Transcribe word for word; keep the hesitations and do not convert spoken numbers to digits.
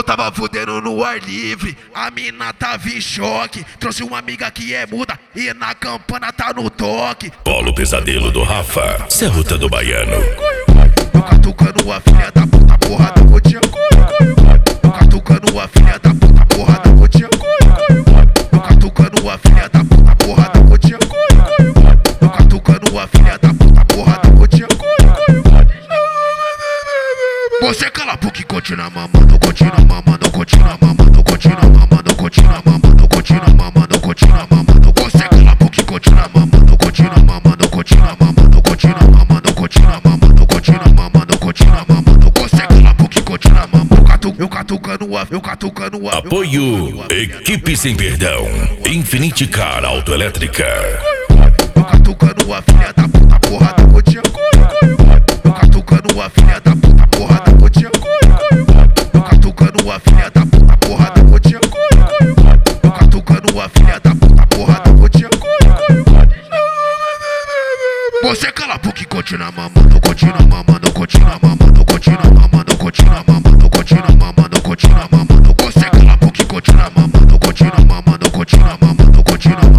tava fudendo no ar livre, a mina tava em choque. Trouxe uma amiga que é muda e na campana tá no toque. Polo Pesadelo do Rafa, Serruta do Baiano. Eu catucando a filha da puta, porra da gotinha. Eu catucando a filha da puta, porra da gotinha. Eu catucando a filha da puta, porra da gotinha. Eu catucando a filha da puta, porra da gotinha. Você cala a boca e continua mamando, continua mamando, continua mamando, continua mamando, continua mamando, continua mamando, continua mamando. Você cala a boca e continua mamando, continua mamando, continua mamando, continua mamando, continua mamando, continua mamando, continua mamando. Você cala a boca e continua mamando. Eu catucando a, eu catucando a. Apoio Equipe Sem Perdão, Infinite Car Autoelétrica. Eu catucando a filha da puta, porra da gotinha. Eu catucando a filha da puta, porra da gotinha. Eu catucando a filha da puta, porra da gotinha. Eu catucando a filha da puta, porra da gotinha. Você cala a boca e continua mamando, continua mamando, continua mamando, continua mamando, continua mamando, continua mamando, continua mamando. Você cala a boca e continua mamando, continua mamando, continua mamando, continua mamando.